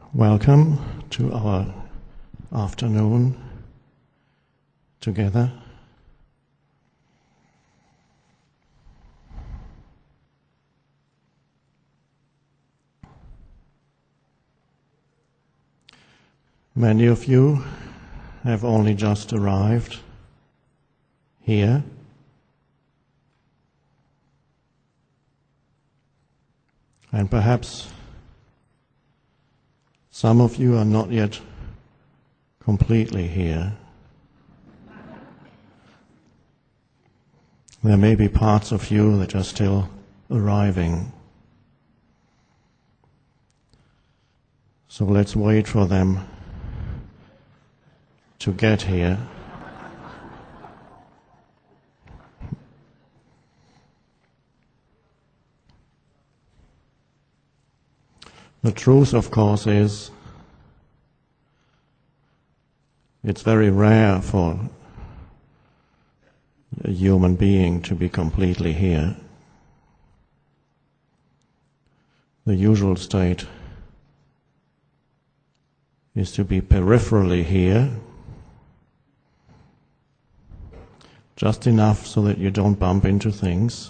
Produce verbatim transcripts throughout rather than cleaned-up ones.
Welcome to our afternoon together. Many of you have only just arrived here. And perhaps some of you are not yet completely here. There may be parts of you that are still arriving. So let's wait for them to get here. The truth, of course, is it's very rare for a human being to be completely here. The usual state is to be peripherally here, just enough so that you don't bump into things,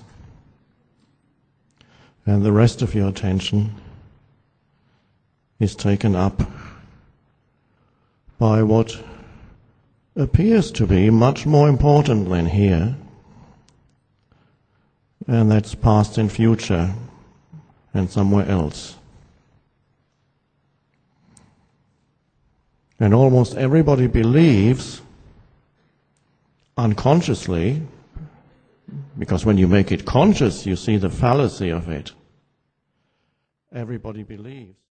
and the rest of your attention is taken up by what appears to be much more important than here, and that's past and future and somewhere else. And almost everybody believes, unconsciously, because when you make it conscious, you see the fallacy of it. Everybody believes